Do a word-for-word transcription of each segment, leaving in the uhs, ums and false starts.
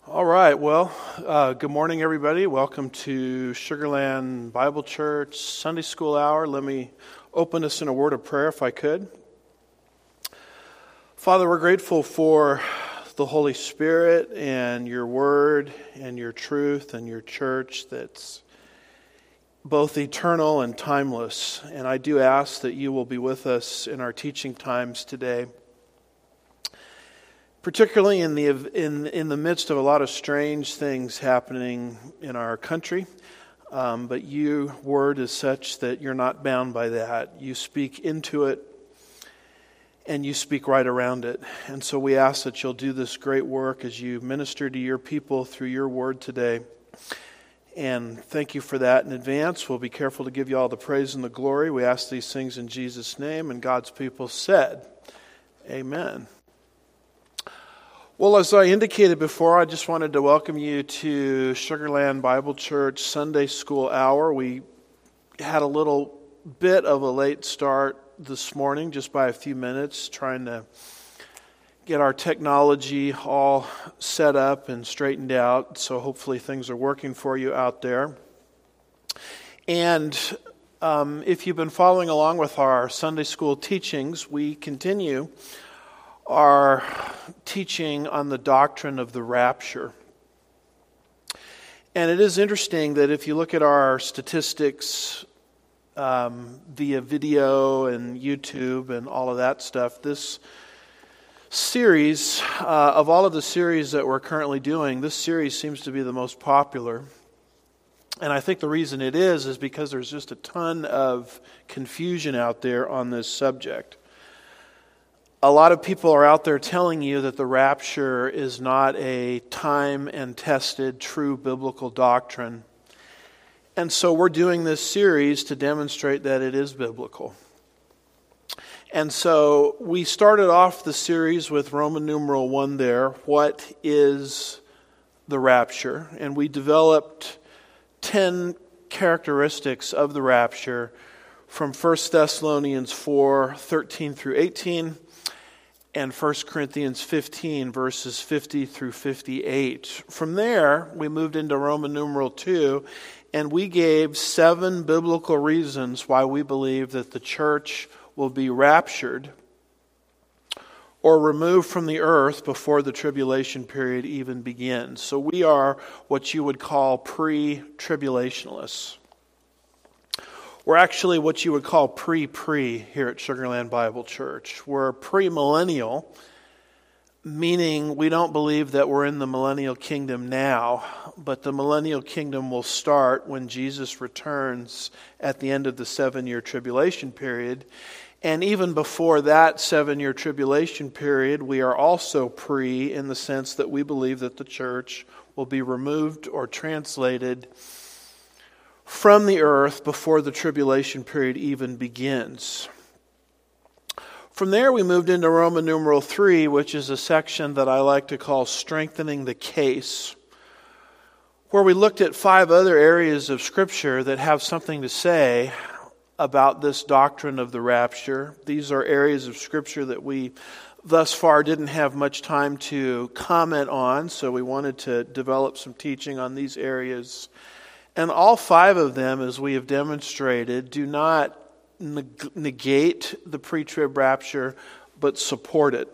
All right, well, uh, good morning, everybody. Welcome to Sugarland Bible Church Sunday School Hour. Let me open us in a word of prayer, if I could. Father, we're grateful for the Holy Spirit and your word and your truth and your church that's both eternal and timeless. And I do ask that you will be with us in our teaching times today, particularly in the in in the midst of a lot of strange things happening in our country. Um, but your word is such that you're not bound by that. You speak into it, and you speak right around it. And so we ask that you'll do this great work as you minister to your people through your word today. And thank you for that in advance. We'll be careful to give you all the praise and the glory. We ask these things in Jesus' name, and God's people said, Amen. Well, as I indicated before, I just wanted to welcome you to Sugarland Bible Church Sunday School Hour. We had a little bit of a late start this morning, just by a few minutes, trying to get our technology all set up and straightened out. So hopefully things are working for you out there. And um, if you've been following along with our Sunday school teachings, we continue our teaching on the doctrine of the rapture. And it is interesting that if you look at our statistics um, via video and YouTube and all of that stuff, this series, uh, of all of the series that we're currently doing, this series seems to be the most popular. And I think the reason it is is because there's just a ton of confusion out there on this subject. A lot of people are out there telling you that the rapture is not a time and tested true biblical doctrine. And so we're doing this series to demonstrate that it is biblical. And so we started off the series with Roman numeral one there, what is the rapture? And we developed ten characteristics of the rapture from First Thessalonians four, thirteen through eighteen. And First Corinthians fifteen, verses fifty through fifty-eight. From there, we moved into Roman numeral two, and we gave seven biblical reasons why we believe that the church will be raptured or removed from the earth before the tribulation period even begins. So we are what you would call pre-tribulationists. We're actually what you would call pre-pre here at Sugarland Bible Church. We're pre-millennial, meaning we don't believe that we're in the millennial kingdom now, but the millennial kingdom will start when Jesus returns at the end of the seven-year tribulation period. And even before that seven-year tribulation period, we are also pre in the sense that we believe that the church will be removed or translated from the earth before the tribulation period even begins. From there we moved into Roman numeral three, which is a section that I like to call strengthening the case, where we looked at five other areas of Scripture that have something to say about this doctrine of the rapture. These are areas of Scripture that we thus far didn't have much time to comment on, so we wanted to develop some teaching on these areas. And all five of them, as we have demonstrated, do not neg- negate the pre-trib rapture, but support it.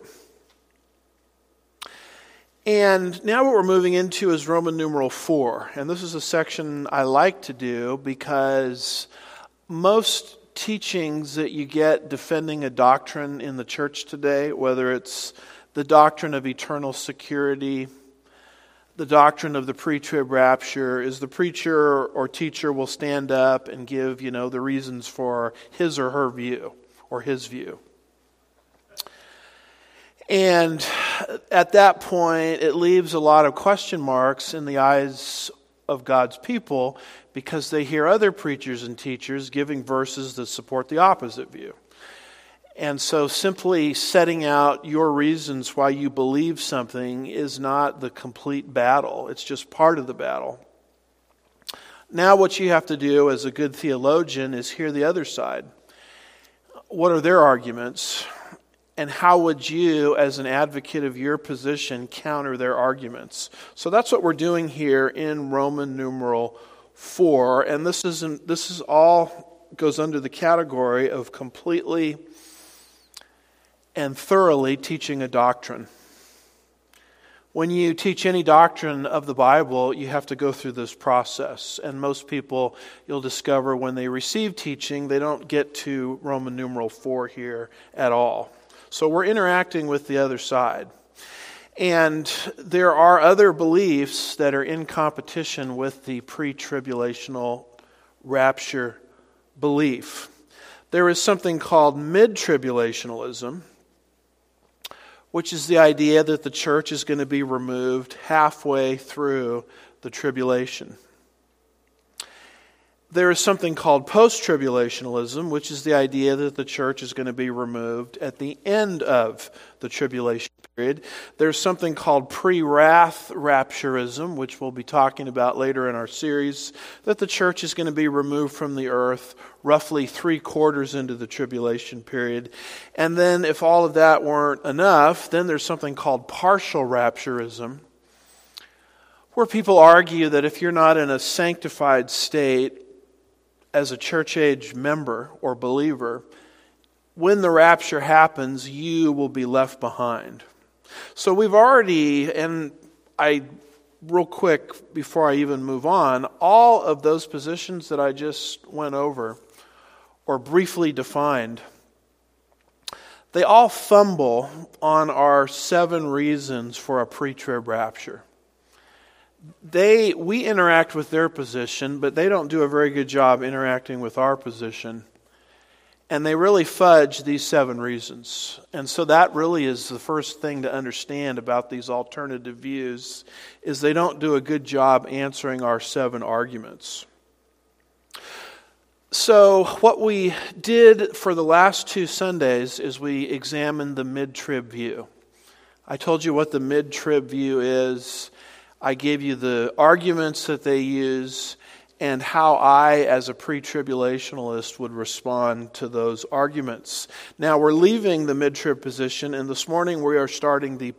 And now what we're moving into is Roman numeral four. And this is a section I like to do because most teachings that you get defending a doctrine in the church today, whether it's the doctrine of eternal security, the doctrine of the pre-trib rapture, is the preacher or teacher will stand up and give, you know, the reasons for his or her view or his view. And at that point, it leaves a lot of question marks in the eyes of God's people because they hear other preachers and teachers giving verses that support the opposite view. And so simply setting out your reasons why you believe something is not the complete battle. It's just part of the battle. Now what you have to do as a good theologian is hear the other side. What are their arguments? And how would you, as an advocate of your position, counter their arguments? So that's what we're doing here in Roman numeral four. And this is this is all goes under the category of completely and thoroughly teaching a doctrine. When you teach any doctrine of the Bible, you have to go through this process. And most people, you'll discover when they receive teaching, they don't get to Roman numeral four here at all. So we're interacting with the other side. And there are other beliefs that are in competition with the pre-tribulational rapture belief. There is something called mid-tribulationalism, which is the idea that the church is going to be removed halfway through the tribulation. There is something called post-tribulationalism, which is the idea that the church is going to be removed at the end of the tribulation period. There's something called pre-wrath rapturism, which we'll be talking about later in our series, that the church is going to be removed from the earth roughly three quarters into the tribulation period. And then if all of that weren't enough, then there's something called partial rapturism, where people argue that if you're not in a sanctified state as a church age member or believer, when the rapture happens, you will be left behind. So we've already, and I, real quick before I even move on, all of those positions that I just went over or briefly defined, they all fumble on our seven reasons for a pre-trib rapture. They, we interact with their position, but they don't do a very good job interacting with our position. And they really fudge these seven reasons. And so that really is the first thing to understand about these alternative views, is they don't do a good job answering our seven arguments. So what we did for the last two Sundays is we examined the mid-trib view. I told you what the mid-trib view is. I gave you the arguments that they use and how I, as a pre-tribulationalist, would respond to those arguments. Now, we're leaving the mid-trib position, and this morning we are starting the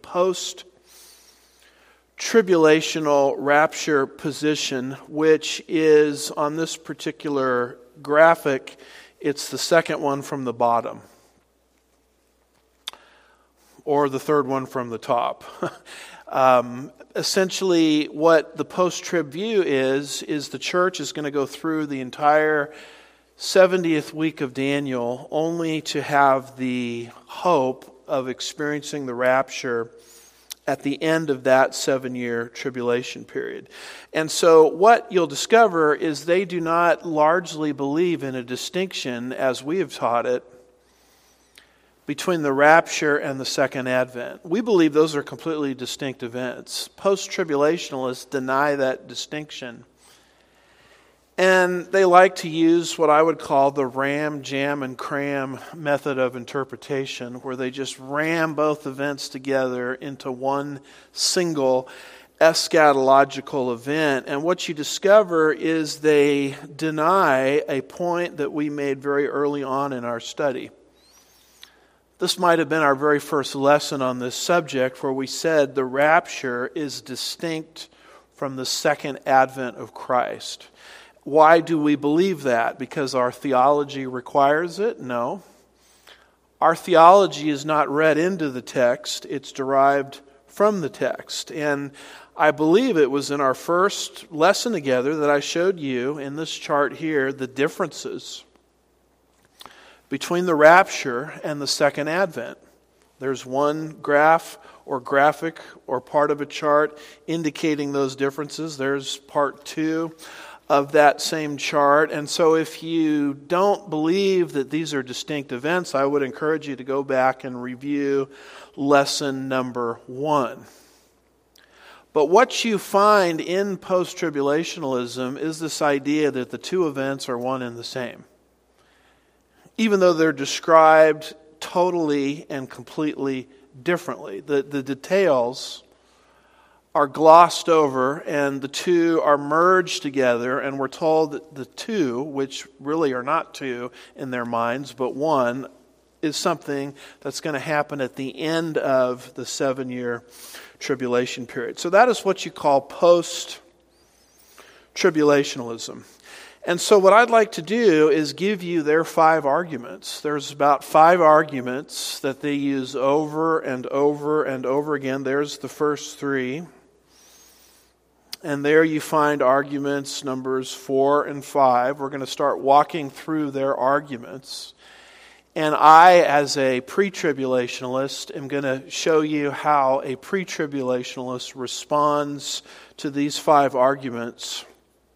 post-tribulational rapture position, which is, on this particular graphic, it's the second one from the bottom, or the third one from the top. Um, essentially, what the post-trib view is, is the church is going to go through the entire seventieth week of Daniel only to have the hope of experiencing the rapture at the end of that seven-year tribulation period. And so what you'll discover is they do not largely believe in a distinction, as we have taught it, between the rapture and the second advent. We believe those are completely distinct events. Post-tribulationalists deny that distinction. And they like to use what I would call the ram, jam, and cram method of interpretation, where they just ram both events together into one single eschatological event. And what you discover is they deny a point that we made very early on in our study. This might have been our very first lesson on this subject, where we said the rapture is distinct from the second advent of Christ. Why do we believe that? Because our theology requires it? No. Our theology is not read into the text, it's derived from the text. And I believe it was in our first lesson together that I showed you in this chart here the differences between the rapture and the second advent. There's one graph or graphic or part of a chart indicating those differences. There's part two of that same chart. And so if you don't believe that these are distinct events, I would encourage you to go back and review lesson number one. But what you find in post-tribulationalism is this idea that the two events are one and the same, even though they're described totally and completely differently. The, the details are glossed over and the two are merged together, and we're told that the two, which really are not two in their minds, but one, is something that's going to happen at the end of the seven-year tribulation period. So that is what you call post-tribulationalism. And so what I'd like to do is give you their five arguments. There's about five arguments that they use over and over and over again. There's the first three. And there you find arguments numbers four and five. We're going to start walking through their arguments. And I, as a pre-tribulationalist, am going to show you how a pre-tribulationalist responds to these five arguments.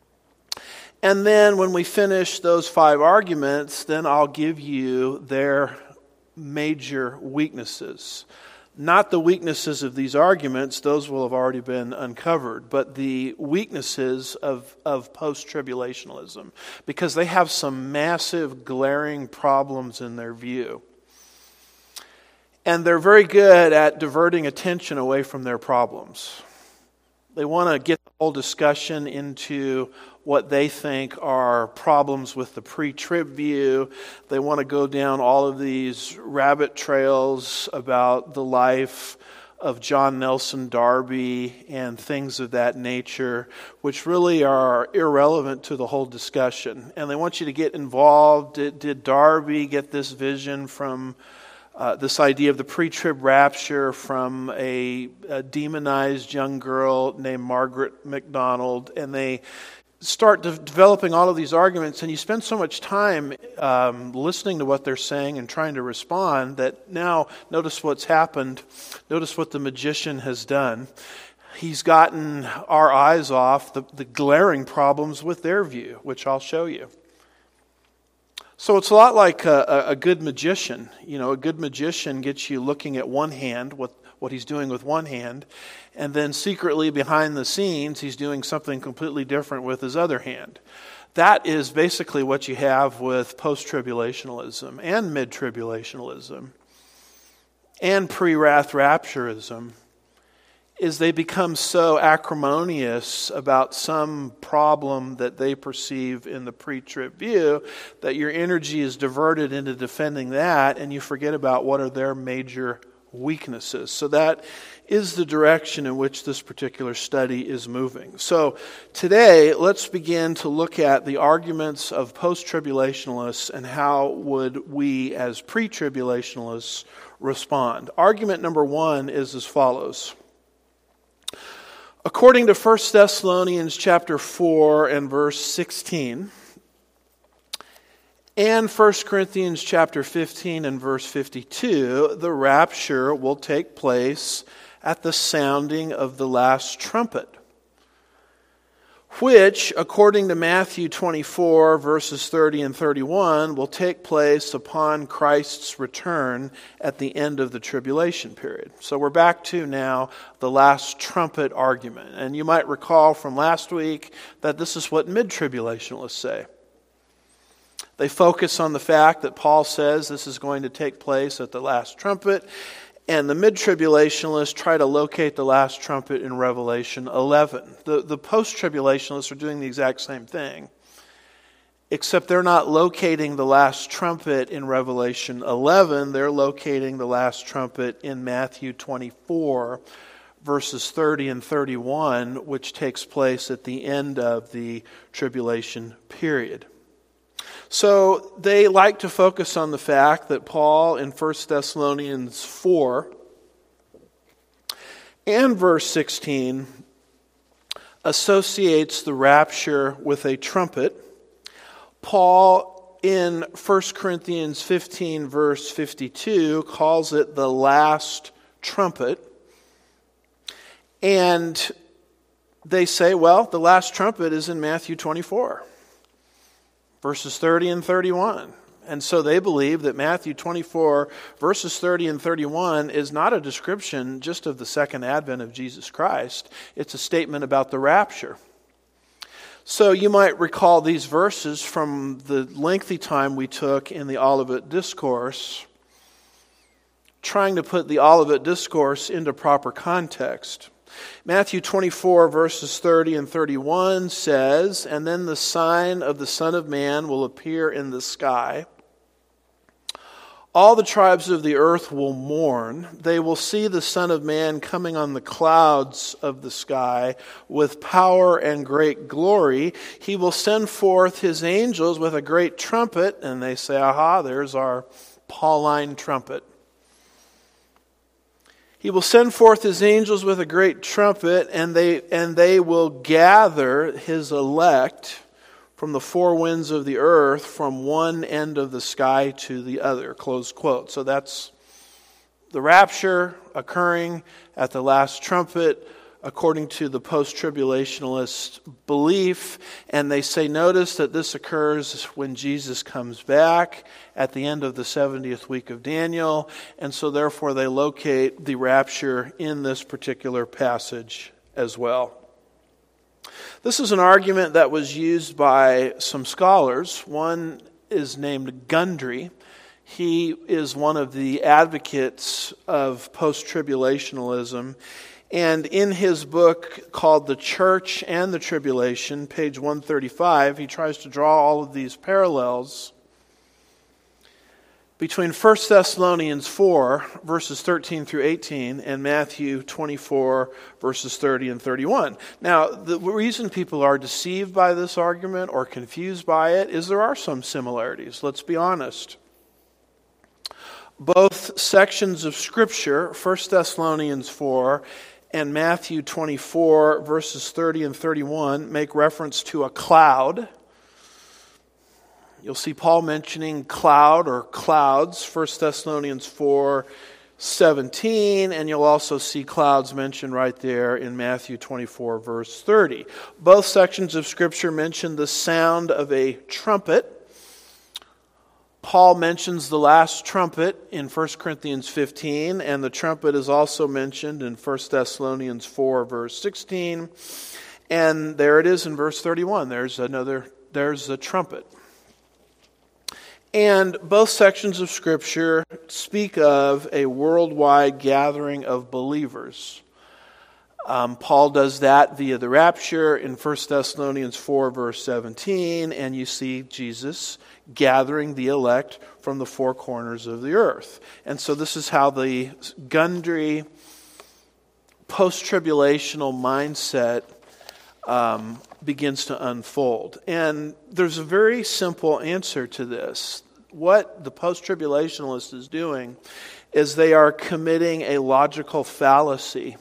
And then when we finish those five arguments, then I'll give you their major weaknesses. Not the weaknesses of these arguments, those will have already been uncovered, but the weaknesses of, of post-tribulationalism, because they have some massive, glaring problems in their view. And they're very good at diverting attention away from their problems. They want to get the whole discussion into what they think are problems with the pre-trib view. They want to go down all of these rabbit trails about the life of John Nelson Darby and things of that nature, which really are irrelevant to the whole discussion. And they want you to get involved. Did, did Darby get this vision from Uh, this idea of the pre-trib rapture from a, a demonized young girl named Margaret MacDonald? And they start de- developing all of these arguments, and you spend so much time um, listening to what they're saying and trying to respond that now notice what's happened. Notice what the magician has done. He's gotten our eyes off the, the glaring problems with their view, which I'll show you. So it's a lot like a, a good magician. You know, a good magician gets you looking at one hand, what, what he's doing with one hand, and then secretly behind the scenes, he's doing something completely different with his other hand. That is basically what you have with post-tribulationalism and mid-tribulationalism and pre-wrath rapturism, is they become so acrimonious about some problem that they perceive in the pre-trib view that your energy is diverted into defending that, and you forget about what are their major weaknesses. So that is the direction in which this particular study is moving. So today, let's begin to look at the arguments of post-tribulationalists and how would we as pre-tribulationalists respond. Argument number one is as follows. According to First Thessalonians chapter four and verse sixteen, and First Corinthians chapter fifteen and verse fifty-two, the rapture will take place at the sounding of the last trumpet, which, according to Matthew twenty-four, verses thirty and thirty-one, will take place upon Christ's return at the end of the tribulation period. So we're back to now the last trumpet argument. And you might recall from last week that this is what mid-tribulationists say. They focus on the fact that Paul says this is going to take place at the last trumpet, and the mid-tribulationists try to locate the last trumpet in Revelation eleven. The, the post-tribulationists are doing the exact same thing, except they're not locating the last trumpet in Revelation eleven. They're locating the last trumpet in Matthew twenty-four, verses thirty and thirty-one, which takes place at the end of the tribulation period. So they like to focus on the fact that Paul in First Thessalonians four and verse sixteen associates the rapture with a trumpet. Paul in First Corinthians fifteen verse fifty-two calls it the last trumpet. And they say, well, the last trumpet is in Matthew twenty-four. Verses thirty and thirty-one. And so they believe that Matthew twenty-four, verses thirty and thirty-one, is not a description just of the second advent of Jesus Christ. It's a statement about the rapture. So you might recall these verses from the lengthy time we took in the Olivet Discourse, trying to put the Olivet Discourse into proper context. Matthew twenty-four, verses thirty and thirty-one says, "And then the sign of the Son of Man will appear in the sky. All the tribes of the earth will mourn. They will see the Son of Man coming on the clouds of the sky with power and great glory. He will send forth his angels with a great trumpet. And they say, aha, there's our Pauline trumpet. He will send forth his angels with a great trumpet, and they and they will gather his elect from the four winds of the earth, from one end of the sky to the other, close quote. So that's the rapture occurring at the last trumpet, according to the post-tribulationalist belief. And they say, notice that this occurs when Jesus comes back at the end of the seventieth week of Daniel. And so therefore they locate the rapture in this particular passage as well. This is an argument that was used by some scholars. One is named Gundry. He is one of the advocates of post-tribulationalism. And in his book called The Church and the Tribulation, page one thirty-five, he tries to draw all of these parallels between First Thessalonians four, verses thirteen through eighteen, and Matthew twenty-four, verses thirty and thirty-one. Now, the reason people are deceived by this argument or confused by it is there are some similarities. Let's be honest. Both sections of Scripture, First Thessalonians four and Matthew twenty-four, verses thirty and thirty-one, make reference to a cloud. You'll see Paul mentioning cloud or clouds, First Thessalonians four seventeen, and you'll also see clouds mentioned right there in Matthew twenty-four, verse thirty. Both sections of Scripture mention the sound of a trumpet. Paul mentions the last trumpet in First Corinthians fifteen, and the trumpet is also mentioned in First Thessalonians four, verse sixteen. And there it is in verse thirty-one. There's another, there's a trumpet. And both sections of Scripture speak of a worldwide gathering of believers. Um, Paul does that via the rapture in First Thessalonians four, verse seventeen, and you see Jesus gathering the elect from the four corners of the earth. And so this is how the Gundry post-tribulational mindset um, begins to unfold. And there's a very simple answer to this. What the post-tribulationalist is doing is they are committing a logical fallacy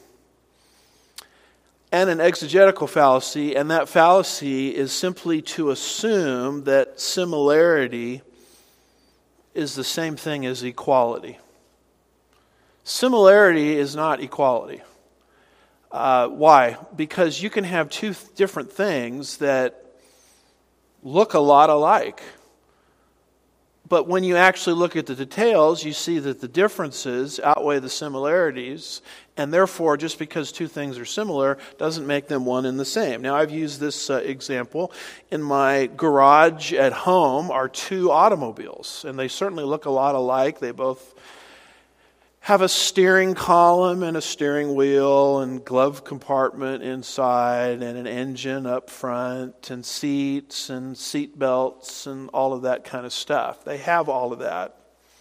and an exegetical fallacy, and that fallacy is simply to assume that similarity is the same thing as equality. Similarity is not equality. Uh, why? Because you can have two different things that look a lot alike. But when you actually look at the details, you see that the differences outweigh the similarities, and therefore, just because two things are similar doesn't make them one and the same. Now, I've used this uh, example. In my garage at home are two automobiles, and they certainly look a lot alike. They both have a steering column and a steering wheel and glove compartment inside and an engine up front and seats and seat belts and all of that kind of stuff. They have all of that.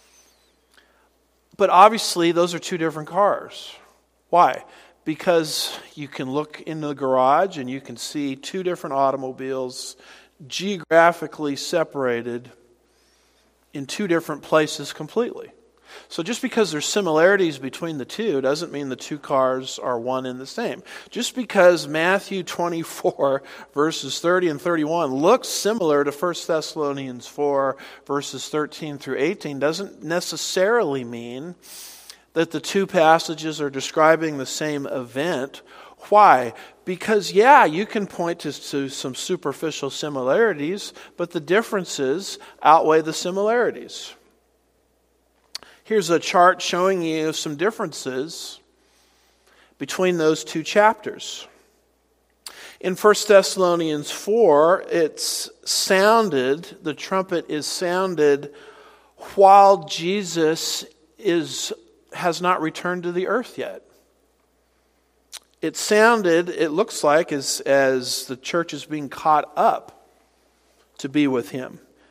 But obviously those are two different cars. Why? Because you can look in the garage and you can see two different automobiles geographically separated in two different places completely. So just because there's similarities between the two doesn't mean the two cars are one and the same. Just because Matthew twenty-four verses thirty and thirty-one looks similar to First Thessalonians four verses thirteen through eighteen doesn't necessarily mean that the two passages are describing the same event. Why? Because, yeah, you can point to, to some superficial similarities, but the differences outweigh the similarities. Here's a chart showing you some differences between those two chapters. In First Thessalonians four, it's sounded, the trumpet is sounded while Jesus is has not returned to the earth yet. It sounded, it looks like, as, as the church is being caught up to be with him.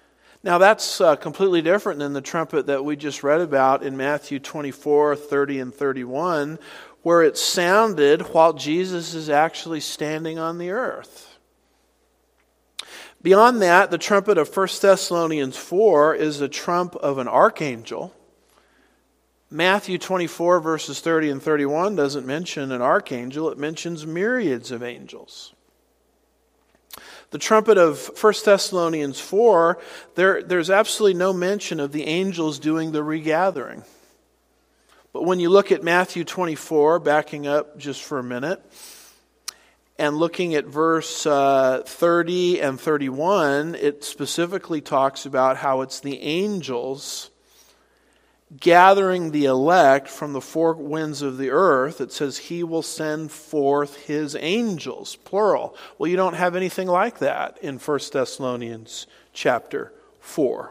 Now that's uh, completely different than the trumpet that we just read about in Matthew twenty-four, thirty, and thirty-one, where it sounded while Jesus is actually standing on the earth. Beyond that, the trumpet of First Thessalonians four is a trump of an archangel. Matthew twenty-four, verses thirty and thirty-one doesn't mention an archangel, it mentions myriads of angels. The trumpet of First Thessalonians four, there, there's absolutely no mention of the angels doing the regathering. But when you look at Matthew twenty-four, backing up just for a minute, and looking at verse uh, thirty and thirty-one, it specifically talks about how it's the angels gathering the elect from the four winds of the earth. It says he will send forth his angels, plural. Well, you don't have anything like that in First Thessalonians chapter four.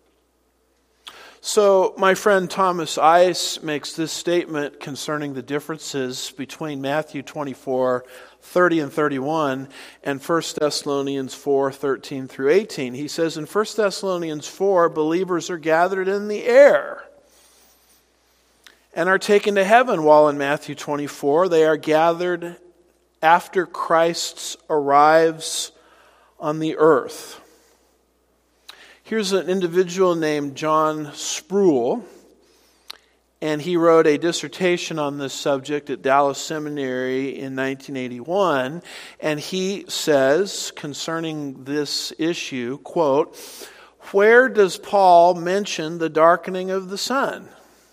So my friend Thomas Ice makes this statement concerning the differences between Matthew twenty-four, thirty and thirty-one and First Thessalonians four, thirteen through eighteen. He says in First Thessalonians four, believers are gathered in the air and are taken to heaven, while in Matthew twenty-four they are gathered after Christ arrives on the earth. Here's an individual named John Sproul, and he wrote a dissertation on this subject at Dallas Seminary in nineteen eighty-one, and he says concerning this issue, quote, "Where does Paul mention the darkening of the sun?"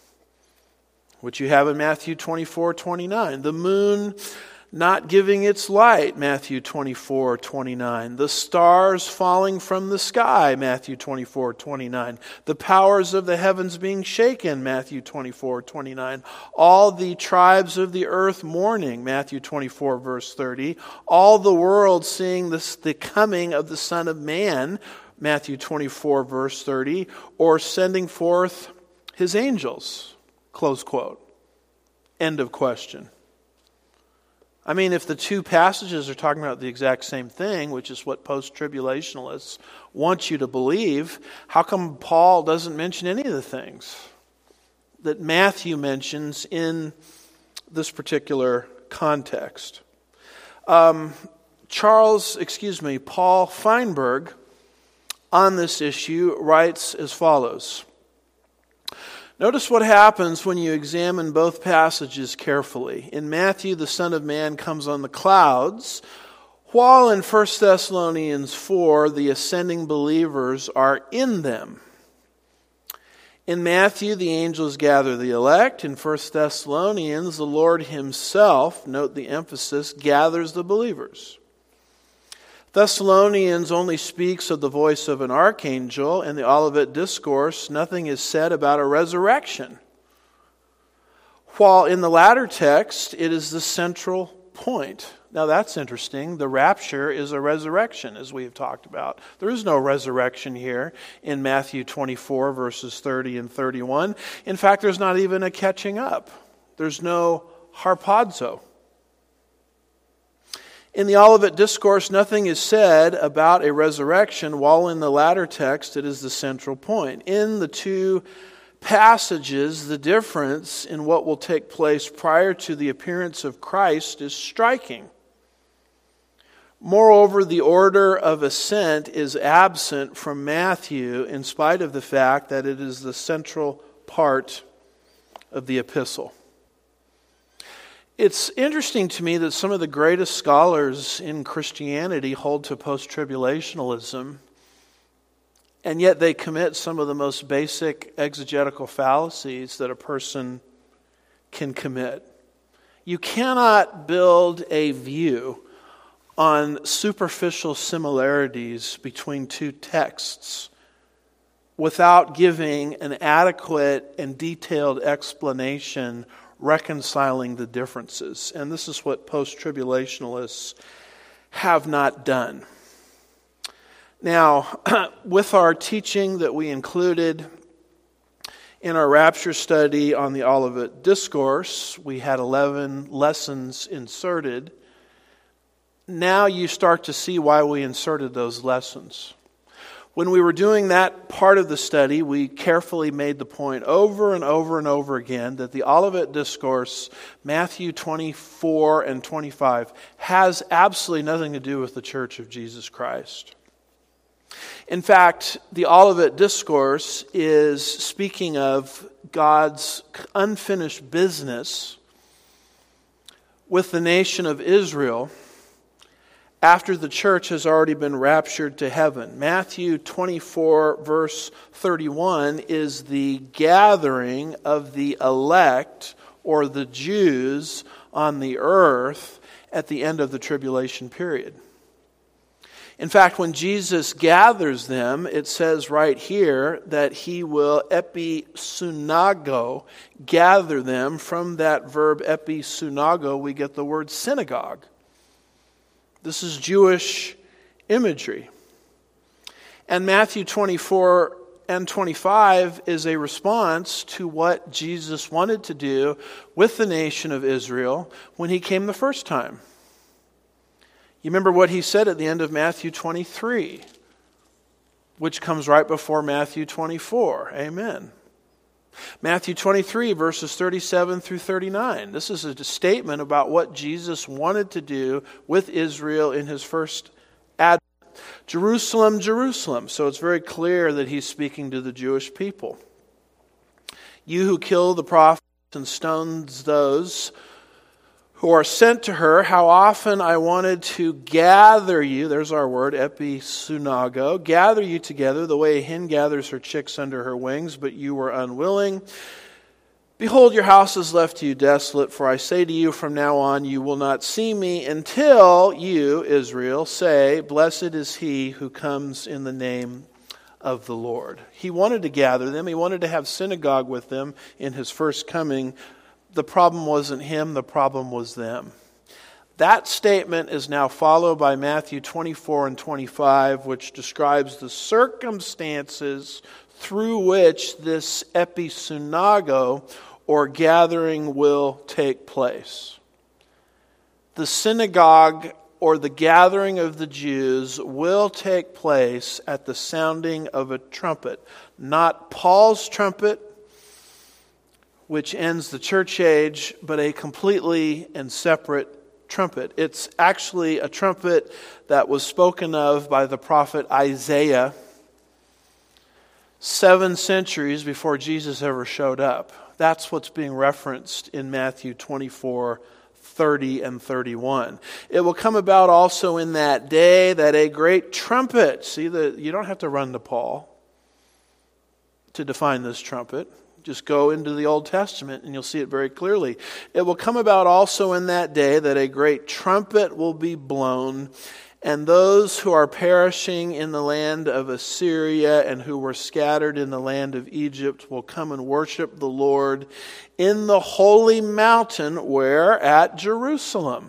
Which you have in Matthew twenty-four, twenty-nine. The moon not giving its light, Matthew twenty-four, twenty-nine. The stars falling from the sky, Matthew twenty-four, twenty-nine. The powers of the heavens being shaken, Matthew twenty-four, twenty-nine. All the tribes of the earth mourning, Matthew twenty-four, verse thirty. All the world seeing this, the coming of the Son of Man, Matthew twenty-four, verse thirty. Or sending forth his angels. Close quote. End of question. I mean, if the two passages are talking about the exact same thing, which is what post-tribulationalists want you to believe, how come Paul doesn't mention any of the things that Matthew mentions in this particular context? Um, Charles, excuse me, Paul Feinberg on this issue writes as follows. Notice what happens when you examine both passages carefully. In Matthew, the Son of Man comes on the clouds, while in First Thessalonians four, the ascending believers are in them. In Matthew, the angels gather the elect. In First Thessalonians, the Lord himself, note the emphasis, gathers the believers. Thessalonians only speaks of the voice of an archangel. In the Olivet Discourse, nothing is said about a resurrection. While in the latter text, it is the central point. Now that's interesting. The rapture is a resurrection, as we have talked about. There is no resurrection here in Matthew twenty-four, verses thirty and thirty-one. In fact, there's not even a catching up. There's no harpazo. In the Olivet Discourse, nothing is said about a resurrection, while in the latter text, it is the central point. In the two passages, the difference in what will take place prior to the appearance of Christ is striking. Moreover, the order of ascent is absent from Matthew, in spite of the fact that it is the central part of the epistle. It's interesting to me that some of the greatest scholars in Christianity hold to post-tribulationalism, and yet they commit some of the most basic exegetical fallacies that a person can commit. You cannot build a view on superficial similarities between two texts without giving an adequate and detailed explanation reconciling the differences. And this is what post-tribulationalists have not done. Now, with our teaching that we included in our rapture study on the Olivet Discourse, we had eleven lessons inserted. Now you start to see why we inserted those lessons. When we were doing that part of the study, we carefully made the point over and over and over again that the Olivet Discourse, Matthew twenty-four and twenty-five, has absolutely nothing to do with the Church of Jesus Christ. In fact, the Olivet Discourse is speaking of God's unfinished business with the nation of Israel after the church has already been raptured to heaven. Matthew twenty-four, verse thirty-one, is the gathering of the elect, or the Jews, on the earth at the end of the tribulation period. In fact, when Jesus gathers them, it says right here that he will episunago, gather them. From that verb episunago, we get the word synagogue. This is Jewish imagery. And Matthew twenty-four and twenty-five is a response to what Jesus wanted to do with the nation of Israel when he came the first time. You remember what he said at the end of Matthew twenty-three, which comes right before Matthew twenty-four. Amen. Matthew twenty-three, verses thirty-seven through thirty-nine. This is a statement about what Jesus wanted to do with Israel in his first advent. Jerusalem, Jerusalem. So it's very clear that he's speaking to the Jewish people. You who kill the prophets and stones those who are sent to her, how often I wanted to gather you, there's our word, episunago, gather you together the way a hen gathers her chicks under her wings, but you were unwilling. Behold, your house is left to you desolate, for I say to you, from now on you will not see me until you, Israel, say, blessed is he who comes in the name of the Lord. He wanted to gather them. He wanted to have synagogue with them in his first coming. The problem wasn't him, the problem was them. That statement is now followed by Matthew twenty-four and twenty-five, which describes the circumstances through which this episunago, or gathering, will take place. The synagogue, or the gathering of the Jews, will take place at the sounding of a trumpet. Not Paul's trumpet, which ends the church age, but a completely and separate trumpet. It's actually a trumpet that was spoken of by the prophet Isaiah seven centuries before Jesus ever showed up. That's what's being referenced in Matthew twenty-four, thirty and thirty-one. It will come about also in that day that a great trumpet, see, the, you don't have to run to Paul to define this trumpet. Just go into the Old Testament and you'll see it very clearly. It will come about also in that day that a great trumpet will be blown, and those who are perishing in the land of Assyria and who were scattered in the land of Egypt will come and worship the Lord in the holy mountain, where? At Jerusalem.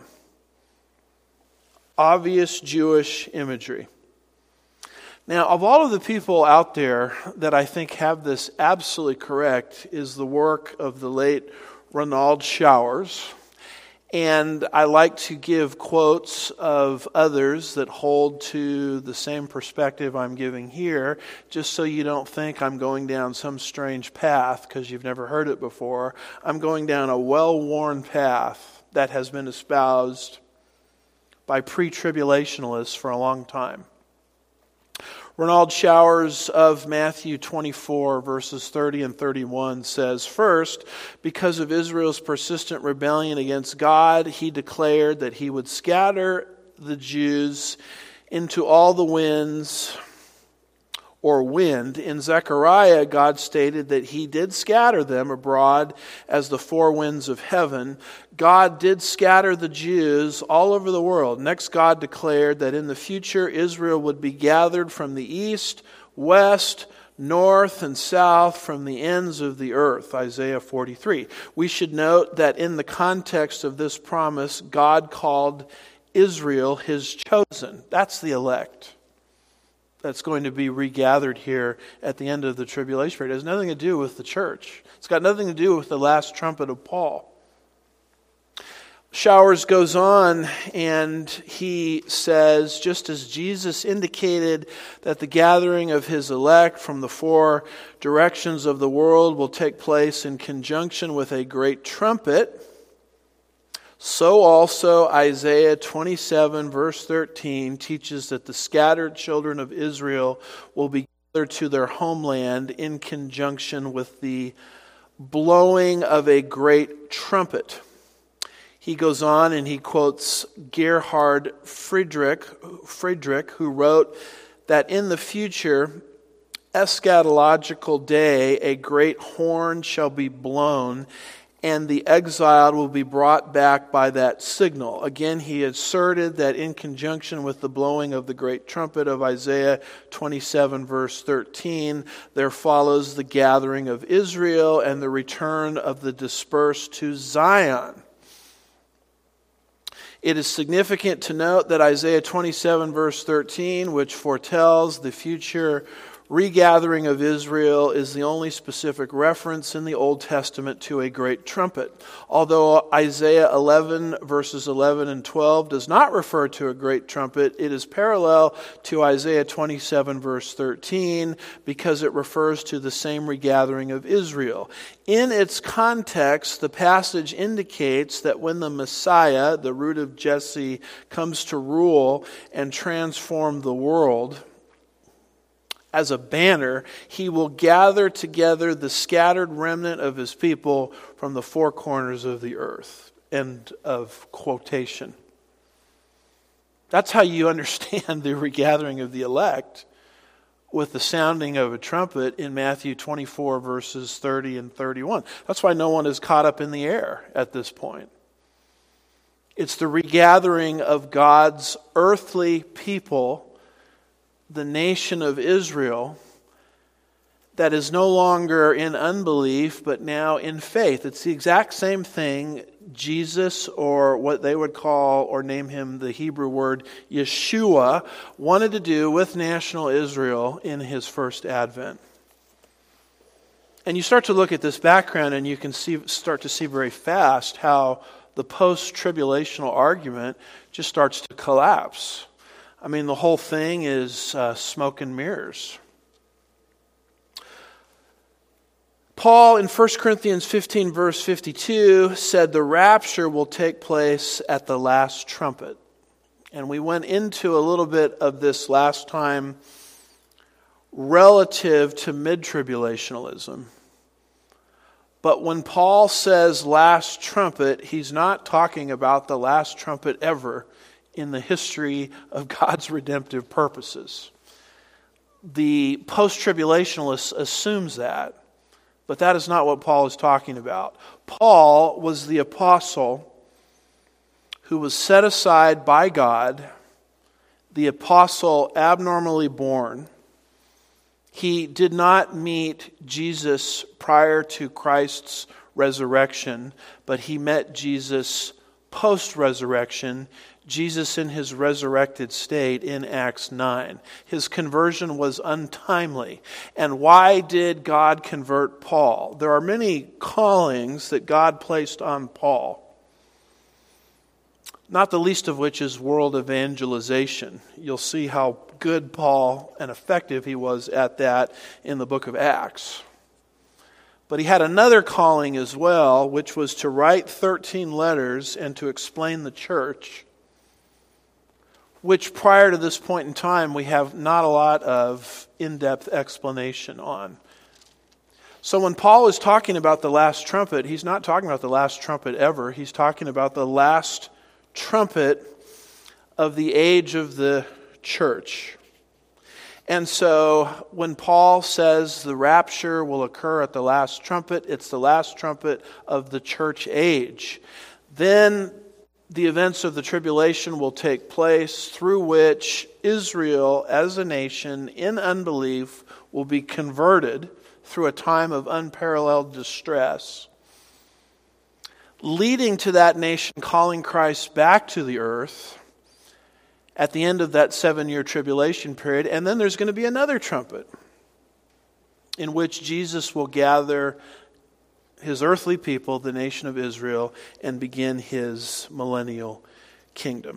Obvious Jewish imagery. Now, of all of the people out there that I think have this absolutely correct is the work of the late Ronald Showers. And I like to give quotes of others that hold to the same perspective I'm giving here, just so you don't think I'm going down some strange path because you've never heard it before. I'm going down a well-worn path that has been espoused by pre-tribulationalists for a long time. Ronald Showers of Matthew twenty-four, verses thirty and thirty-one says, first, because of Israel's persistent rebellion against God, he declared that he would scatter the Jews into all the winds or wind. In Zechariah, God stated that he did scatter them abroad as the four winds of heaven. God did scatter the Jews all over the world. Next, God declared that in the future, Israel would be gathered from the east, west, north, and south, from the ends of the earth. Isaiah forty-three. We should note that in the context of this promise, God called Israel his chosen. That's the elect that's going to be regathered here at the end of the tribulation period. It has nothing to do with the church. It's got nothing to do with the last trumpet of Paul. Showers goes on and he says, just as Jesus indicated that the gathering of his elect from the four directions of the world will take place in conjunction with a great trumpet, so also Isaiah twenty-seven verse thirteen teaches that the scattered children of Israel will be gathered to their homeland in conjunction with the blowing of a great trumpet. He goes on and he quotes Gerhard Friedrich, Friedrich, who wrote that in the future eschatological day a great horn shall be blown, and the exiled will be brought back by that signal. Again, he asserted that in conjunction with the blowing of the great trumpet of Isaiah twenty-seven verse thirteen, there follows the gathering of Israel and the return of the dispersed to Zion. It is significant to note that Isaiah twenty-seven verse thirteen, which foretells the future regathering of Israel, is the only specific reference in the Old Testament to a great trumpet. Although Isaiah eleven verses eleven and twelve does not refer to a great trumpet, it is parallel to Isaiah twenty-seven verse thirteen because it refers to the same regathering of Israel. In its context, the passage indicates that when the Messiah, the root of Jesse, comes to rule and transform the world, as a banner, he will gather together the scattered remnant of his people from the four corners of the earth. End of quotation. That's how you understand the regathering of the elect, with the sounding of a trumpet in Matthew twenty-four verses thirty and thirty-one. That's why no one is caught up in the air at this point. It's the regathering of God's earthly people, the nation of Israel, that is no longer in unbelief, but now in faith. It's the exact same thing Jesus, or what they would call or name him the Hebrew word Yeshua, wanted to do with national Israel in his first advent. And you start to look at this background and you can see, start to see very fast how the post-tribulational argument just starts to collapse. I mean, the whole thing is uh, smoke and mirrors. Paul in First Corinthians fifteen verse fifty-two said the rapture will take place at the last trumpet. And we went into a little bit of this last time relative to mid-tribulationalism. But when Paul says last trumpet, he's not talking about the last trumpet ever in the history of God's redemptive purposes. The post-tribulationalist assumes that, but that is not what Paul is talking about. Paul was the apostle who was set aside by God, the apostle abnormally born. He did not meet Jesus prior to Christ's resurrection, but he met Jesus post-resurrection, Jesus in his resurrected state in Acts nine. His conversion was untimely. And why did God convert Paul? There are many callings that God placed on Paul, not the least of which is world evangelization. You'll see how good Paul and effective he was at that in the book of Acts. But he had another calling as well, which was to write thirteen letters and to explain the church, which prior to this point in time we have not a lot of in-depth explanation on. So when Paul is talking about the last trumpet, he's not talking about the last trumpet ever. He's talking about the last trumpet of the age of the church. And so when Paul says the rapture will occur at the last trumpet, it's the last trumpet of the church age. Then the events of the tribulation will take place, through which Israel as a nation in unbelief will be converted through a time of unparalleled distress, leading to that nation calling Christ back to the earth at the end of that seven-year tribulation period. And then there's going to be another trumpet in which Jesus will gather his earthly people, the nation of Israel, and begin his millennial kingdom.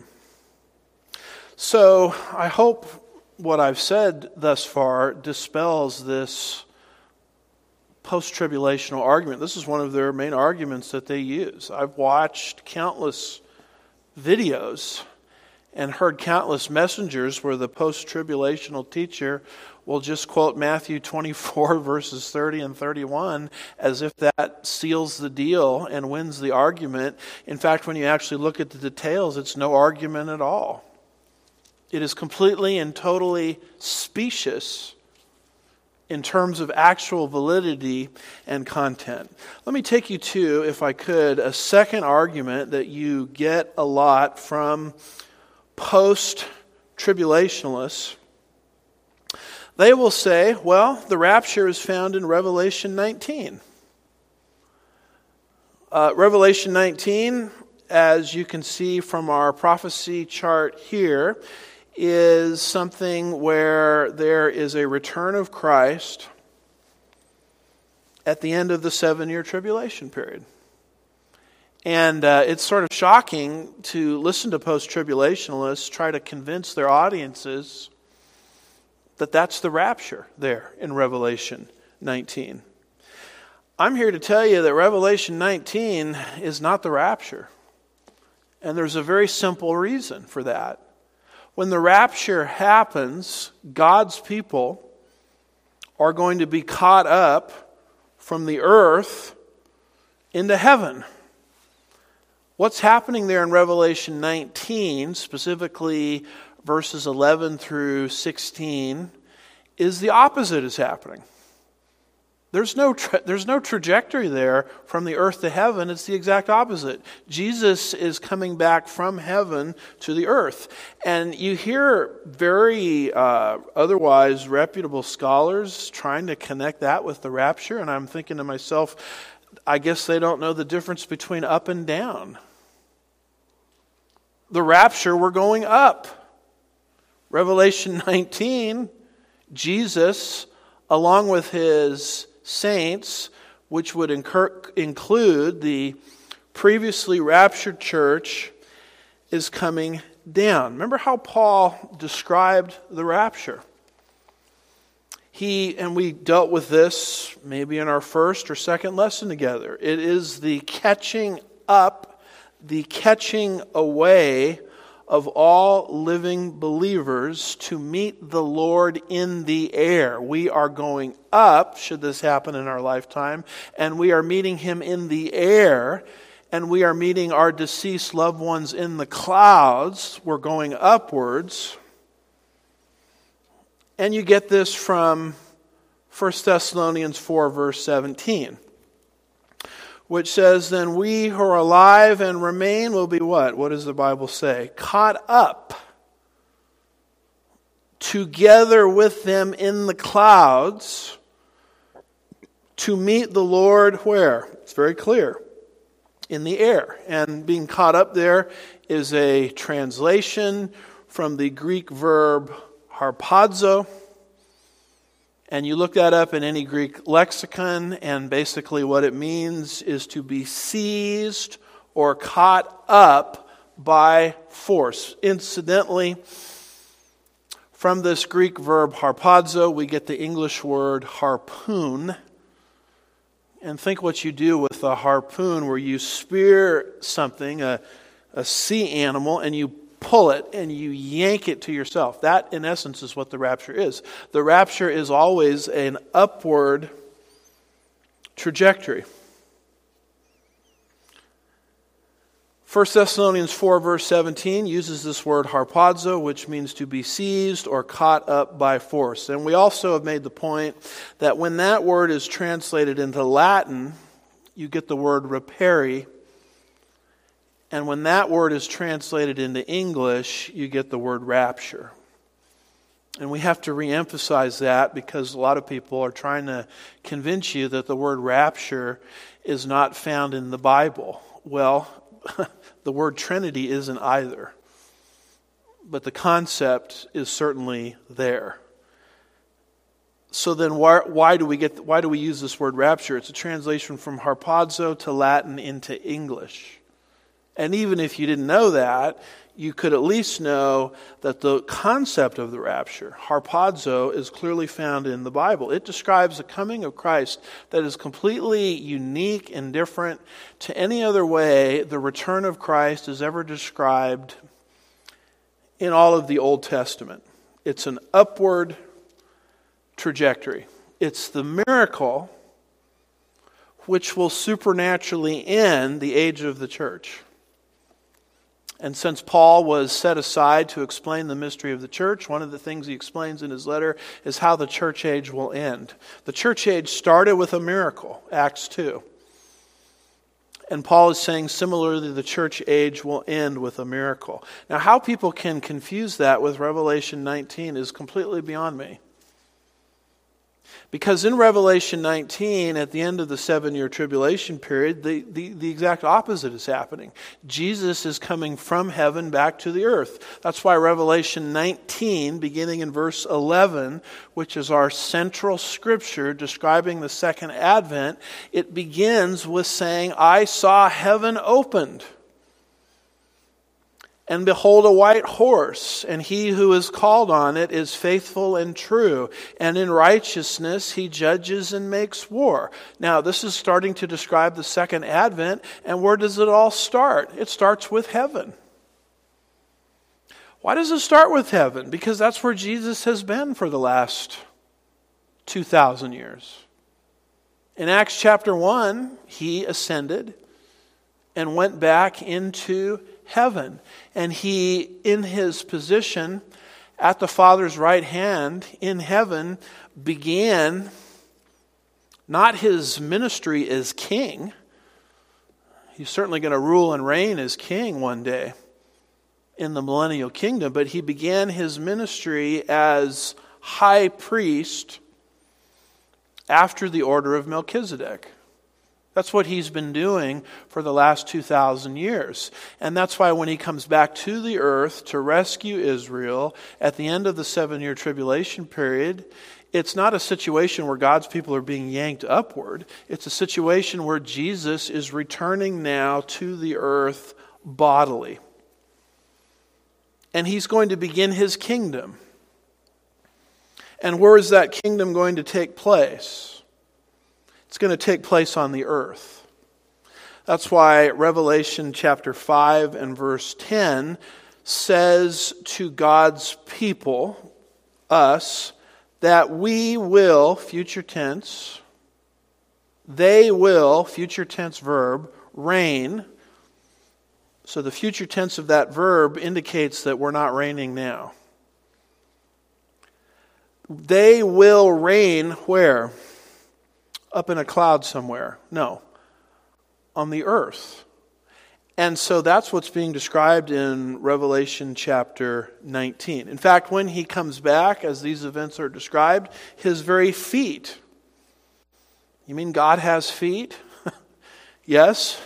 So I hope what I've said thus far dispels this post-tribulational argument. This is one of their main arguments that they use. I've watched countless videos and heard countless messengers where the post-tribulational teacher will just quote Matthew twenty-four verses thirty and thirty-one as if that seals the deal and wins the argument. In fact, when you actually look at the details, it's no argument at all. It is completely and totally specious in terms of actual validity and content. Let me take you to, if I could, a second argument that you get a lot from post-tribulationalists. They will say, well, the rapture is found in Revelation nineteen. Uh, Revelation nineteen, as you can see from our prophecy chart here, is something where there is a return of Christ at the end of the seven-year tribulation period. And uh, it's sort of shocking to listen to post-tribulationalists try to convince their audiences that that's the rapture there in Revelation nineteen. I'm here to tell you that Revelation nineteen is not the rapture. And there's a very simple reason for that. When the rapture happens, God's people are going to be caught up from the earth into heaven. What's happening there in Revelation nineteen, specifically verses eleven through sixteen, is the opposite is happening. There's no tra- there's no trajectory there from the earth to heaven. It's the exact opposite. Jesus is coming back from heaven to the earth. And you hear very uh, otherwise reputable scholars trying to connect that with the rapture. And I'm thinking to myself, I guess they don't know the difference between up and down. The rapture, we're going up. Revelation nineteen, Jesus, along with his saints, which would incur, include the previously raptured church, is coming down. Remember how Paul described the rapture? He, and we dealt with this maybe in our first or second lesson together. It is the catching up, the catching away of all living believers to meet the Lord in the air. We are going up, should this happen in our lifetime, and we are meeting Him in the air, and we are meeting our deceased loved ones in the clouds. We're going upwards. And you get this from First Thessalonians four, verse seventeen. Which says, then we who are alive and remain will be what? What does the Bible say? Caught up together with them in the clouds to meet the Lord where? It's very clear. In the air. And being caught up there is a translation from the Greek verb harpazo. And you look that up in any Greek lexicon, and basically what it means is to be seized or caught up by force. Incidentally, from this Greek verb harpazo, we get the English word harpoon. And think what you do with a harpoon where you spear something, a, a sea animal, and you pull it and you yank it to yourself. That, in essence, is what the rapture is. The rapture is always an upward trajectory. First Thessalonians four, verse seventeen uses this word harpazo, which means to be seized or caught up by force. And we also have made the point that when that word is translated into Latin, you get the word rapere. And when that word is translated into English, you get the word rapture. And we have to reemphasize that because a lot of people are trying to convince you that the word rapture is not found in the Bible. Well, the word Trinity isn't either. But the concept is certainly there. So then why, why do we get why do we use this word rapture? It's a translation from harpazo to Latin into English. And even if you didn't know that, you could at least know that the concept of the rapture, harpazo, is clearly found in the Bible. It describes the coming of Christ that is completely unique and different to any other way the return of Christ is ever described in all of the Old Testament. It's an upward trajectory. It's the miracle which will supernaturally end the age of the church. And since Paul was set aside to explain the mystery of the church, one of the things he explains in his letter is how the church age will end. The church age started with a miracle, Acts two. And Paul is saying similarly the church age will end with a miracle. Now how people can confuse that with Revelation nineteen is completely beyond me. Because in Revelation nineteen, at the end of the seven-year tribulation period, the, the, the exact opposite is happening. Jesus is coming from heaven back to the earth. That's why Revelation nineteen, beginning in verse eleven, which is our central scripture describing the second advent, it begins with saying, I saw heaven opened. And behold, a white horse, and he who is called on it is faithful and true, and in righteousness he judges and makes war. Now, this is starting to describe the second advent, and where does it all start? It starts with heaven. Why does it start with heaven? Because that's where Jesus has been for the last two thousand years. In Acts chapter one, he ascended and went back into heaven. And he, in his position at the Father's right hand in heaven, began not his ministry as king. He's certainly going to rule and reign as king one day in the millennial kingdom, but he began his ministry as high priest after the order of Melchizedek. That's what he's been doing for the last two thousand years. And that's why when he comes back to the earth to rescue Israel at the end of the seven-year tribulation period, it's not a situation where God's people are being yanked upward. It's a situation where Jesus is returning now to the earth bodily. And he's going to begin his kingdom. And where is that kingdom going to take place? It's going to take place on the earth. That's why Revelation chapter five and verse ten says to God's people, us, that we will, future tense, they will, future tense verb, reign. So the future tense of that verb indicates that we're not reigning now. They will reign where? Up in a cloud somewhere. No. On the earth. And so that's what's being described in Revelation chapter nineteen. In fact, when he comes back, as these events are described, his very feet. You mean God has feet? Yes.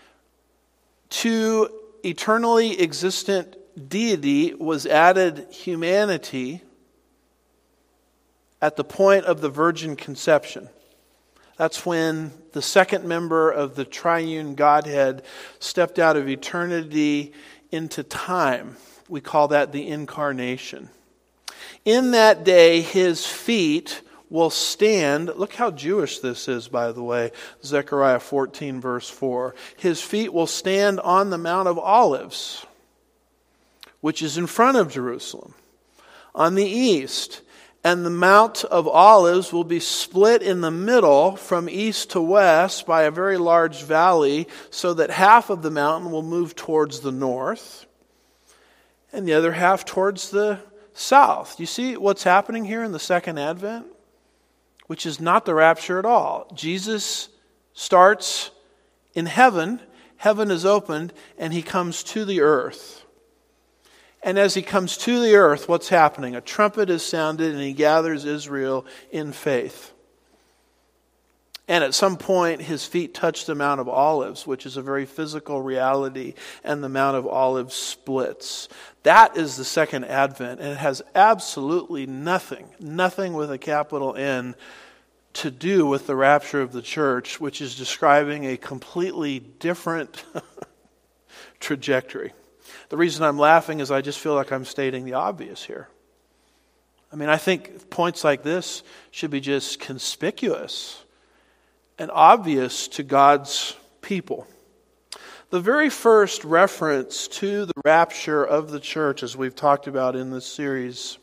To eternally existent deity was added humanity at the point of the virgin conception. That's when the second member of the triune Godhead stepped out of eternity into time. We call that the incarnation. In that day, his feet will stand. Look how Jewish this is, by the way. Zechariah fourteen, verse four. His feet will stand on the Mount of Olives, which is in front of Jerusalem, on the east. And the Mount of Olives will be split in the middle from east to west by a very large valley, so that half of the mountain will move towards the north and the other half towards the south. You see what's happening here in the second advent? Which is not the rapture at all. Jesus starts in heaven, heaven is opened, and he comes to the earth. And as he comes to the earth, what's happening? A trumpet is sounded and he gathers Israel in faith. And at some point, his feet touch the Mount of Olives, which is a very physical reality, and the Mount of Olives splits. That is the second advent, and it has absolutely nothing, nothing with a capital N, to do with the rapture of the church, which is describing a completely different trajectory. The reason I'm laughing is I just feel like I'm stating the obvious here. I mean, I think points like this should be just conspicuous and obvious to God's people. The very first reference to the rapture of the church, as we've talked about in this series,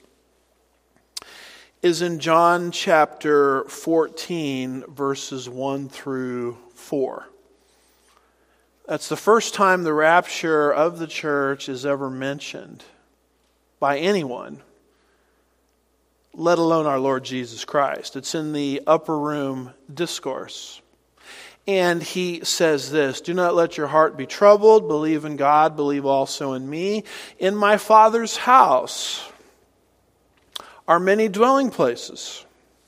is in John chapter fourteen, verses one through four. That's the first time the rapture of the church is ever mentioned by anyone, let alone our Lord Jesus Christ. It's in the upper room discourse. And he says this, "Do not let your heart be troubled. Believe in God. Believe also in me. In my Father's house are many dwelling places.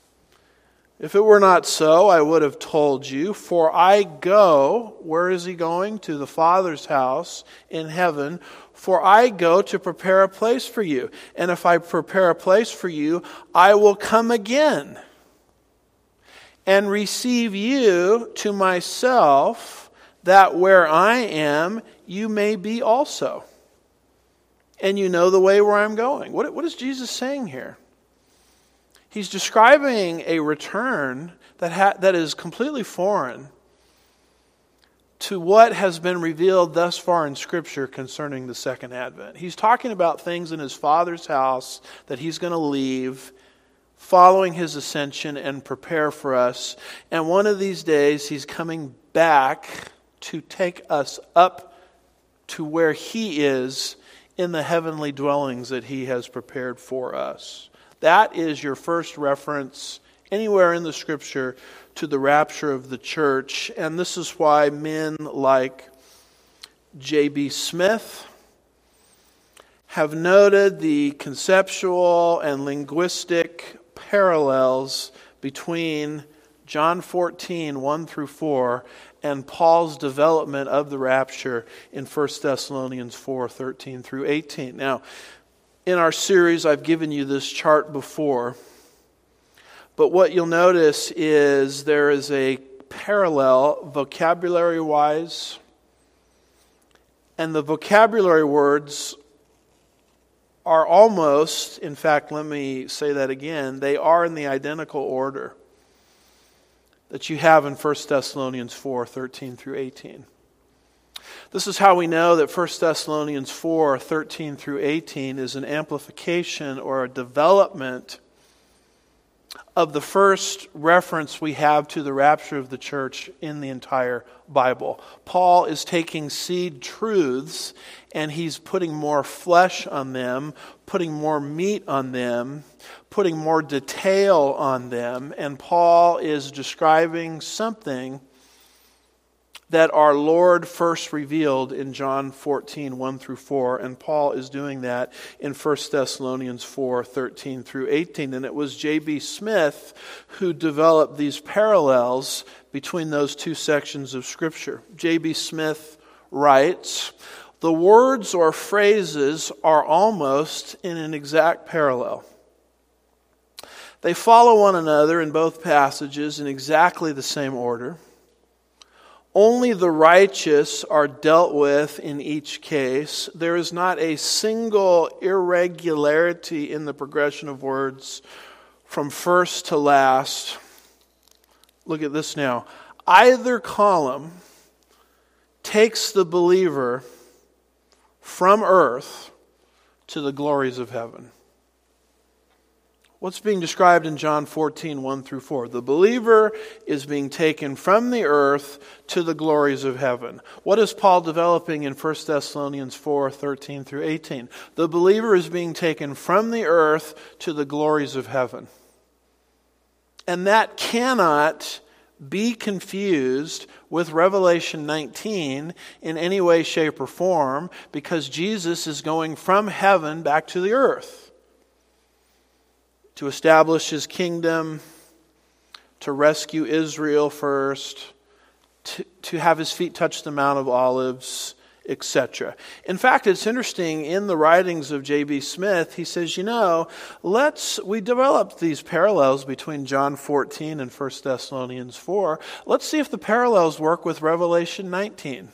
If it were not so, I would have told you. For I go," where is he going? To the Father's house in heaven. "For I go to prepare a place for you. And if I prepare a place for you, I will come again and receive you to myself, that where I am, you may be also. And you know the way where I'm going." What, what is Jesus saying here? He's describing a return that ha- that is completely foreign to what has been revealed thus far in Scripture concerning the second advent. He's talking about things in his Father's house that he's going to leave following his ascension and prepare for us. And one of these days he's coming back to take us up to where he is in the heavenly dwellings that he has prepared for us. That is your first reference anywhere in the Scripture to the rapture of the church. And this is why men like J B Smith have noted the conceptual and linguistic parallels between John fourteen, one through four, and Paul's development of the rapture in First Thessalonians four, thirteen through eighteen. Now, in our series, I've given you this chart before, but what you'll notice is there is a parallel vocabulary-wise, and the vocabulary words are almost, in fact, let me say that again, they are in the identical order that you have in First Thessalonians four, thirteen through eighteen. This is how we know that First Thessalonians four, thirteen through eighteen is an amplification or a development of the first reference we have to the rapture of the church in the entire Bible. Paul is taking seed truths and he's putting more flesh on them, putting more meat on them, putting more detail on them. And Paul is describing something that our Lord first revealed in John fourteen, one through four. And Paul is doing that in First Thessalonians four, thirteen through eighteen. And it was J B Smith who developed these parallels between those two sections of Scripture. J B Smith writes, "The words or phrases are almost in an exact parallel. They follow one another in both passages in exactly the same order. Only the righteous are dealt with in each case. There is not a single irregularity in the progression of words from first to last." Look at this now. "Either column takes the believer from earth to the glories of heaven." What's being described in John fourteen, one through four? The believer is being taken from the earth to the glories of heaven. What is Paul developing in First Thessalonians four, thirteen through eighteen? The believer is being taken from the earth to the glories of heaven. And that cannot be confused with Revelation nineteen in any way, shape, or form, because Jesus is going from heaven back to the earth to establish his kingdom, to rescue Israel first, to, to have his feet touch the Mount of Olives, et cetera. In fact, it's interesting, in the writings of J B. Smith, he says, you know, let's, we developed these parallels between John fourteen and First Thessalonians four. Let's see if the parallels work with Revelation nineteen.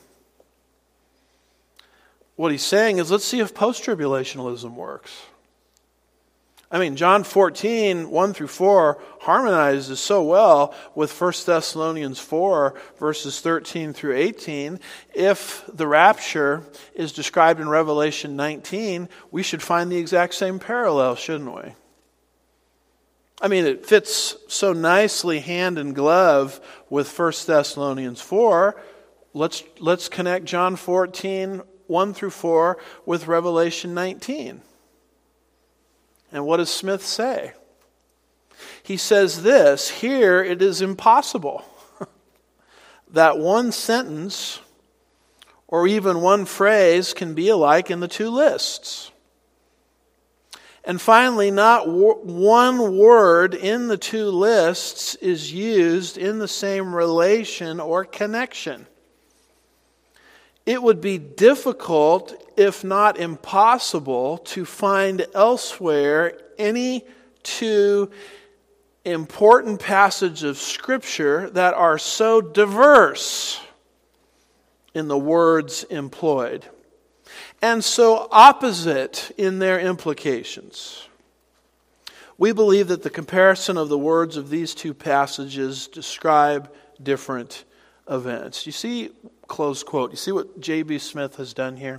What he's saying is, let's see if post-tribulationalism works. I mean, John fourteen, one through four harmonizes so well with First Thessalonians four, verses thirteen through eighteen. If the rapture is described in Revelation nineteen, we should find the exact same parallel, shouldn't we? I mean, it fits so nicely hand in glove with First Thessalonians four. Let's, let's connect John fourteen, one through four with Revelation nineteen. And what does Smith say? He says this, here it is impossible that one sentence or even one phrase can be alike in the two lists. And finally, not one word in the two lists is used in the same relation or connection. It would be difficult, if not impossible, to find elsewhere any two important passages of Scripture that are so diverse in the words employed, and so opposite in their implications. We believe that the comparison of the words of these two passages describe different events. You see, close quote, you see what J B. Smith has done here?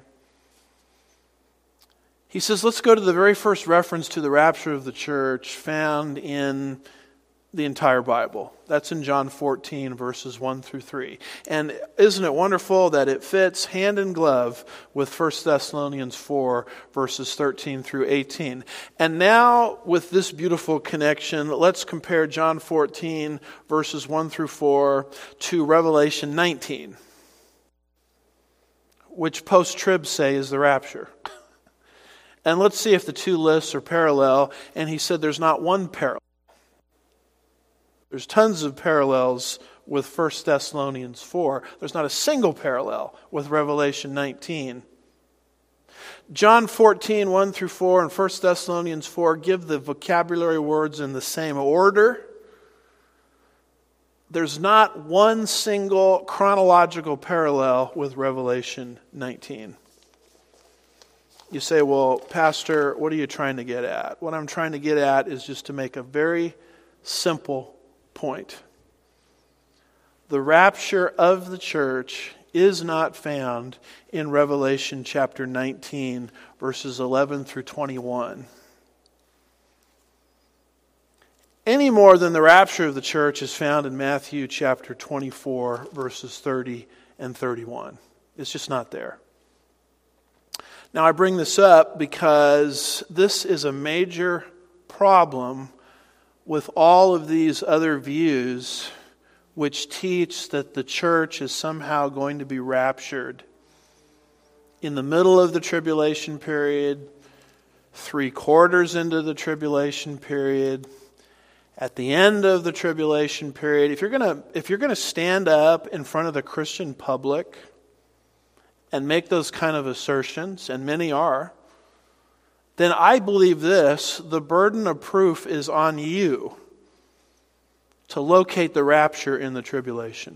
He says, let's go to the very first reference to the rapture of the church found in the entire Bible. That's in John fourteen, verses one through three. And isn't it wonderful that it fits hand in glove with First Thessalonians four, verses thirteen through eighteen. And now, with this beautiful connection, let's compare John fourteen, verses one through four, to Revelation nineteen, which post-trib say is the rapture. And let's see if the two lists are parallel. And he said there's not one parallel. There's tons of parallels with First Thessalonians four. There's not a single parallel with Revelation nineteen. John fourteen, one through four, and First Thessalonians four give the vocabulary words in the same order. There's not one single chronological parallel with Revelation nineteen. You say, well, Pastor, what are you trying to get at? What I'm trying to get at is just to make a very simple point. The rapture of the church is not found in Revelation chapter nineteen, verses eleven through twenty-one. Any more than the rapture of the church is found in Matthew chapter twenty-four, verses thirty and thirty-one. It's just not there. Now, I bring this up because this is a major problem with all of these other views which teach that the church is somehow going to be raptured in the middle of the tribulation period, three quarters into the tribulation period, at the end of the tribulation period. If you're gonna, if you're gonna stand up in front of the Christian public and make those kind of assertions, and many are, then I believe this, the burden of proof is on you to locate the rapture in the tribulation.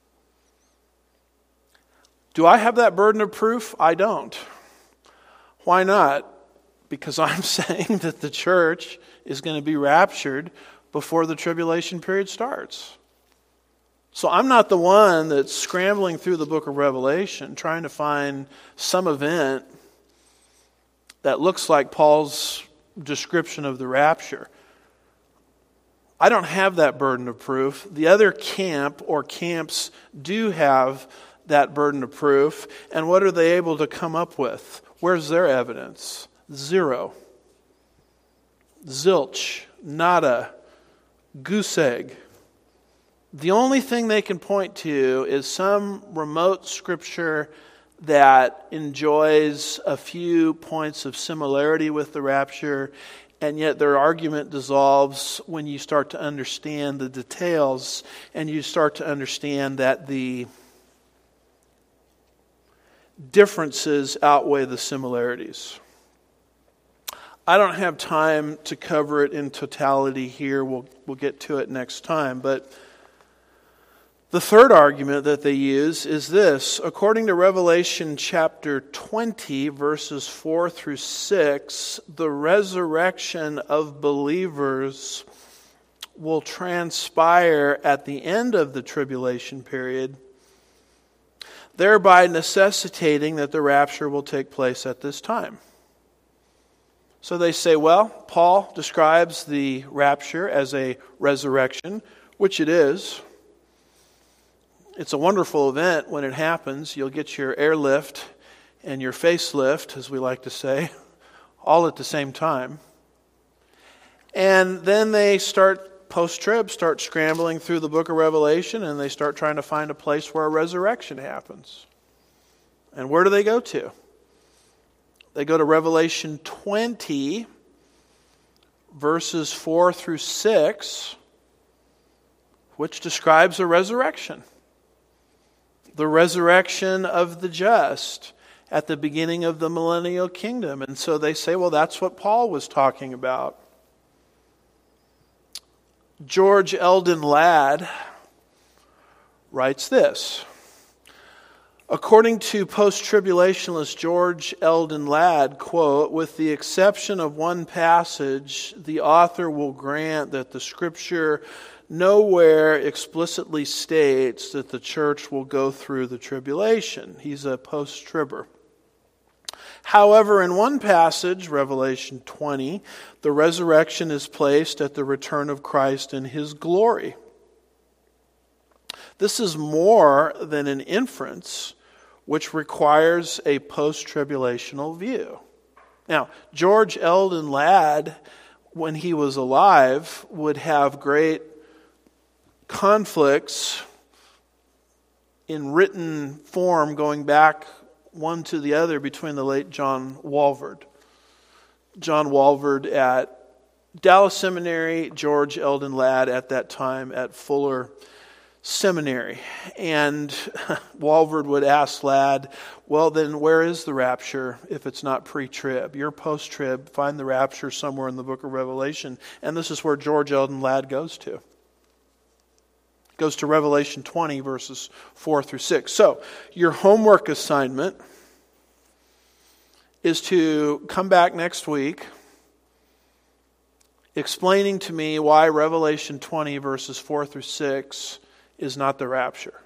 Do I have that burden of proof? I don't. Why not? Because I'm saying that the church is going to be raptured before the tribulation period starts. So I'm not the one that's scrambling through the book of Revelation trying to find some event that looks like Paul's description of the rapture. I don't have that burden of proof. The other camp or camps do have that burden of proof. And what are they able to come up with? Where's their evidence? Zero. Zilch. Nada. Goose egg. The only thing they can point to is some remote scripture that enjoys a few points of similarity with the rapture, And yet their argument dissolves when you start to understand the details and you start to understand that the differences outweigh the similarities. I don't have time to cover it in totality here. We'll, we'll get to it next time. But the third argument that they use is this. According to Revelation chapter twenty, verses four through six, the resurrection of believers will transpire at the end of the tribulation period, thereby necessitating that the rapture will take place at this time. So they say, well, Paul describes the rapture as a resurrection, which it is. It's a wonderful event when it happens. You'll get your airlift and your facelift, as we like to say, all at the same time. And then they start, post-trib, start scrambling through the book of Revelation, and they start trying to find a place where a resurrection happens. And where do they go to? They go to Revelation twenty, verses four through six, which describes a resurrection. The resurrection of the just at the beginning of the millennial kingdom. And so they say, well, that's what Paul was talking about. George Eldon Ladd writes this. According to post-tribulationalist George Eldon Ladd, quote, with the exception of one passage, the author will grant that the Scripture nowhere explicitly states that the church will go through the tribulation. He's a post-tribber. However, in one passage, Revelation twenty, the resurrection is placed at the return of Christ in His glory. This is more than an inference, which requires a post-tribulational view. Now, George Eldon Ladd, when he was alive, would have great conflicts in written form going back one to the other between the late John Walvoord. John Walvoord at Dallas Seminary, George Eldon Ladd at that time at Fuller Seminary. And Walvoord would ask Ladd, well then where is the rapture if it's not pre-trib? You're post-trib, find the rapture somewhere in the book of Revelation. And this is where George Eldon Ladd goes to. Goes to Revelation twenty, verses four through six. So, your homework assignment is to come back next week explaining to me why Revelation twenty, verses four through six is not the rapture.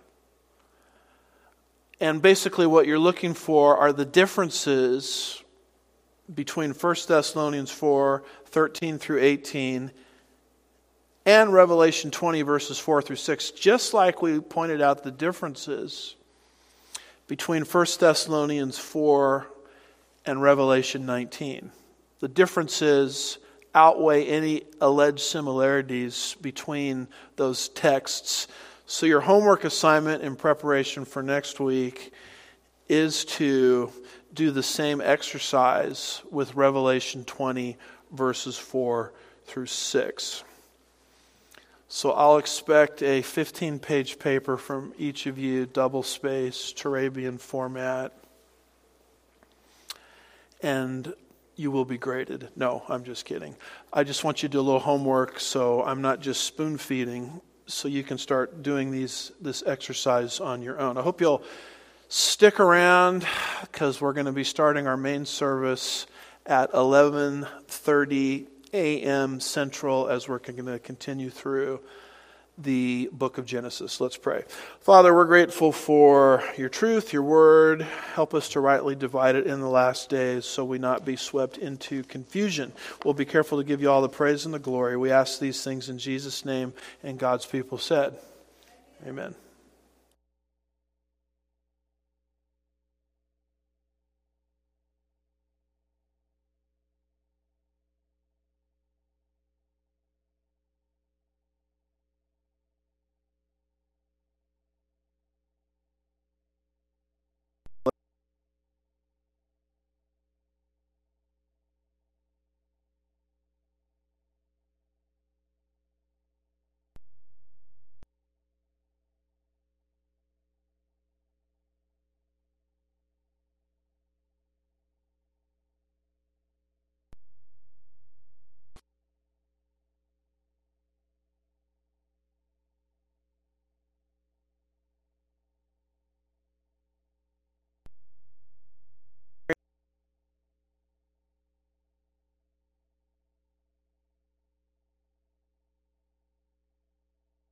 And basically what you're looking for are the differences between First Thessalonians four, thirteen through eighteen, and Revelation twenty, verses four through six, just like we pointed out the differences between First Thessalonians four and Revelation nineteen. The differences outweigh any alleged similarities between those texts. So your homework assignment in preparation for next week is to do the same exercise with Revelation twenty, verses four through six. So I'll expect a fifteen-page paper from each of you, double-spaced, Turabian format, and you will be graded. No, I'm just kidding. I just want you to do a little homework, so I'm not just spoon-feeding, so you can start doing these this exercise on your own. I hope you'll stick around, because we're going to be starting our main service at eleven thirty a.m. Central as we're going to continue through the book of Genesis. Let's pray. Father, we're grateful for your truth, your word. Help us to rightly divide it in the last days so we not be swept into confusion. We'll be careful to give you all the praise and the glory. We ask these things in Jesus' name, and God's people said, amen.